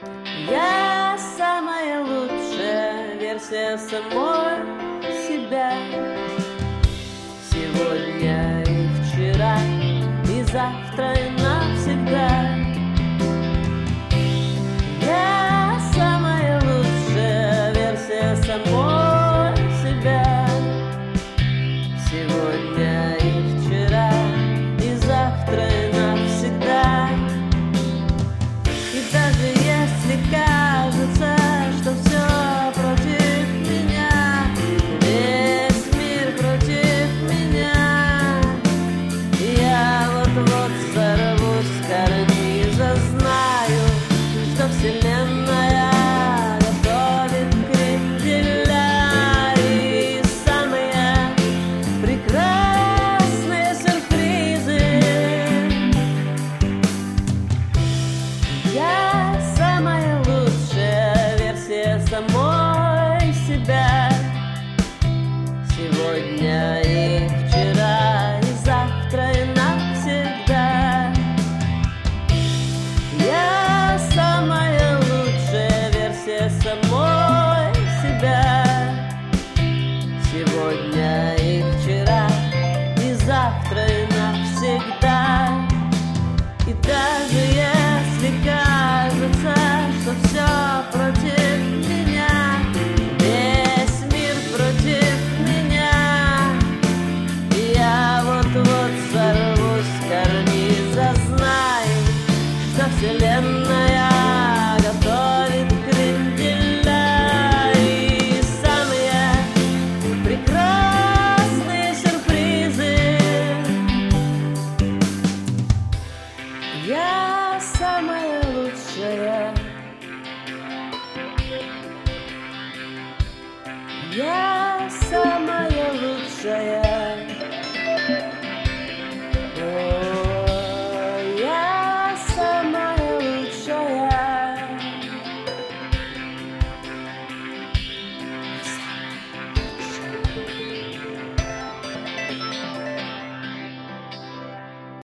Я самая лучшая версия самой себя. Сегодня и вчера, и завтра, и навсегда. Я самая лучшая версия самой себя. Сегодня и вчера, и завтра, и навсегда. И даже если кажется, что все против меня, весь мир против меня, я вот-вот сорвусь с карниза, знаю, что вселенная готовит кренделя и самые прекрасные сюрпризы. Я самая лучшая версия самой себя. Сегодня и вчера, и завтра, и навсегда. Я самая лучшая версия самой себя. Сегодня и вчера, и завтра, и навсегда. И даже если кажется, что все против меня, весь мир против меня, я вот-вот сорвусь с карниза, знаю, что вселенная готовит кренделя и самые прекрасные сюрпризы. Я самая лучшая. Я